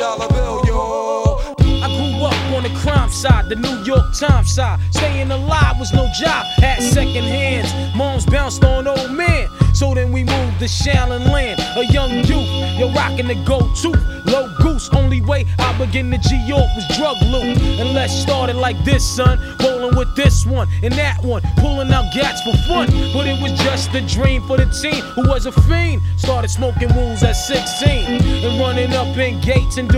$1 bill, yo. I grew up on the crime side, the New York Times side. Staying alive was no job, had second hands. Moms bounced on old men. So then we moved to Shaolin Land, a young youth. You're rocking the go-to, low goose. Only way I begin to G-York was drug loot. And let's start it like this, son. Rolling with this one and that one, pulling out gats for fun. But it was just a dream for the teen who was a fiend. Started smoking wools at 16 and running up in gates and